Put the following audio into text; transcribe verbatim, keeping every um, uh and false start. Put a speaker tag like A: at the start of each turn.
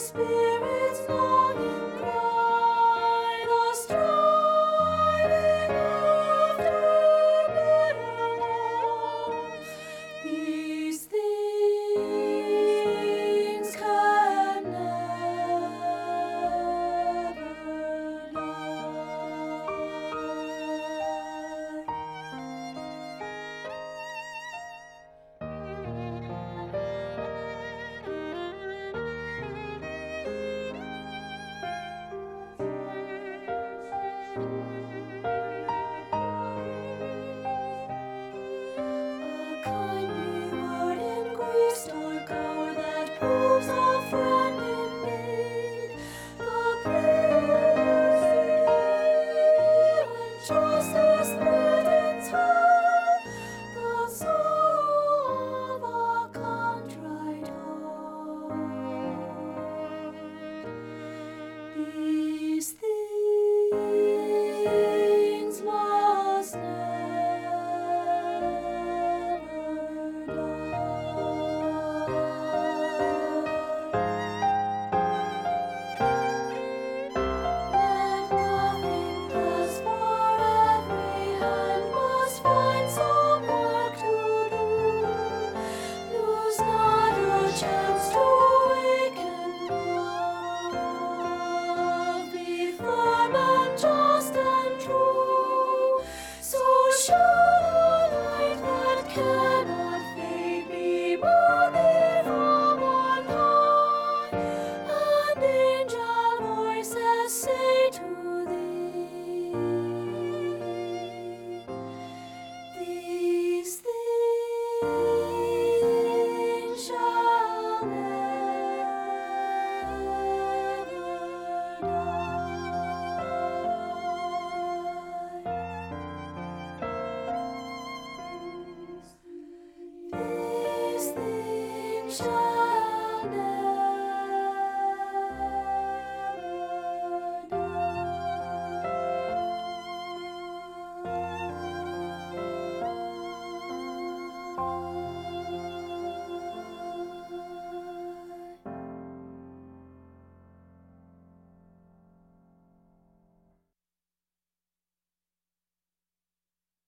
A: spirits longing cry, the striving after better homes. These things can never justice threatens her, the soul of a contrite heart. These things must never chance to awaken love, be firm and just and true. So shall a light that cannot fade be moving from on high, and angel voices say to thee, these things shall These things shall never